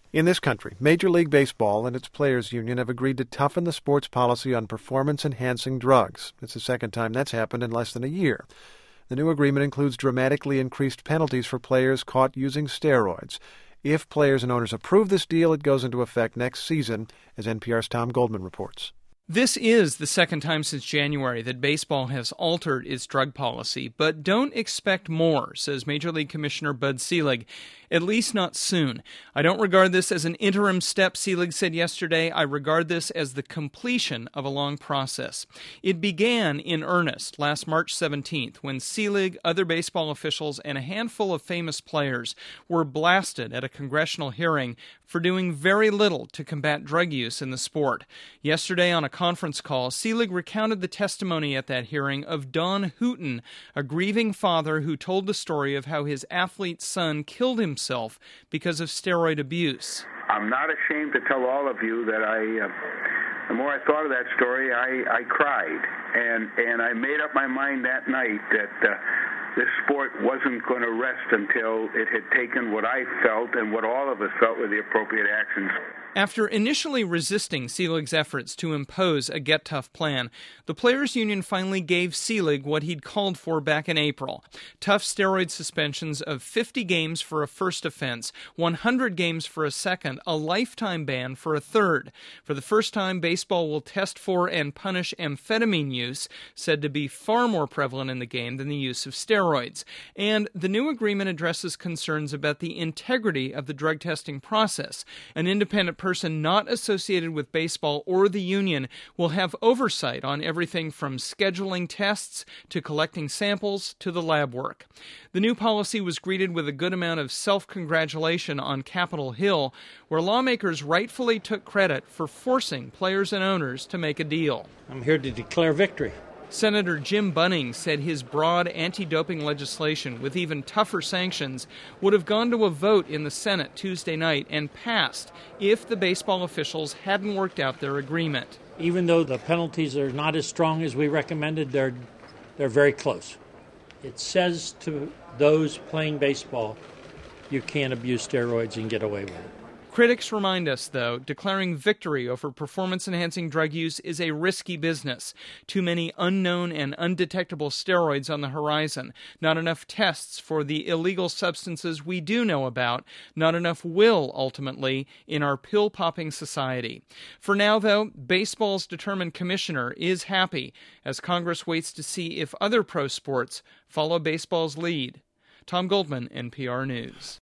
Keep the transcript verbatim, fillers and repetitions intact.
In this country, Major League Baseball and its players' union have agreed to toughen the sport's policy on performance-enhancing drugs. It's the second time that's happened in less than a year. The new agreement includes dramatically increased penalties for players caught using steroids. If players and owners approve this deal, it goes into effect next season, as N P R's Tom Goldman reports. This is the second time since January that baseball has altered its drug policy, but don't expect more, says Major League Commissioner Bud Selig, at least not soon. I don't regard this as an interim step, Selig said yesterday. I regard this as the completion of a long process. It began in earnest last March seventeenth when Selig, other baseball officials, and a handful of famous players were blasted at a congressional hearing for doing very little to combat drug use in the sport. Yesterday on a conference call, Selig recounted the testimony at that hearing of Don Hooten, a grieving father who told the story of how his athlete's son killed himself because of steroid abuse. I'm not ashamed to tell all of you that I, uh, the more I thought of that story, I, I cried. And, and I made up my mind that night that uh, this sport wasn't going to rest until it had taken what I felt and what all of us felt were the appropriate actions. After initially resisting Selig's efforts to impose a Get Tough plan, the Players Union finally gave Selig what he'd called for back in April: tough steroid suspensions of fifty games for a first offense, one hundred games for a second, a lifetime ban for a third. For the first time, baseball will test for and punish amphetamine use, said to be far more prevalent in the game than the use of steroids. And the new agreement addresses concerns about the integrity of the drug testing process. An independent person not associated with baseball or the union will have oversight on everything from scheduling tests to collecting samples to the lab work. The new policy was greeted with a good amount of self-congratulation on Capitol Hill, where lawmakers rightfully took credit for forcing players and owners to make a deal. I'm here to declare victory. Senator Jim Bunning said his broad anti-doping legislation with even tougher sanctions would have gone to a vote in the Senate Tuesday night and passed if the baseball officials hadn't worked out their agreement. Even though the penalties are not as strong as we recommended, they're, they're very close. It says to those playing baseball, you can't abuse steroids and get away with it. Critics remind us, though, declaring victory over performance-enhancing drug use is a risky business. Too many unknown and undetectable steroids on the horizon, not enough tests for the illegal substances we do know about, not enough will, ultimately, in our pill-popping society. For now, though, baseball's determined commissioner is happy as Congress waits to see if other pro sports follow baseball's lead. Tom Goldman, N P R News.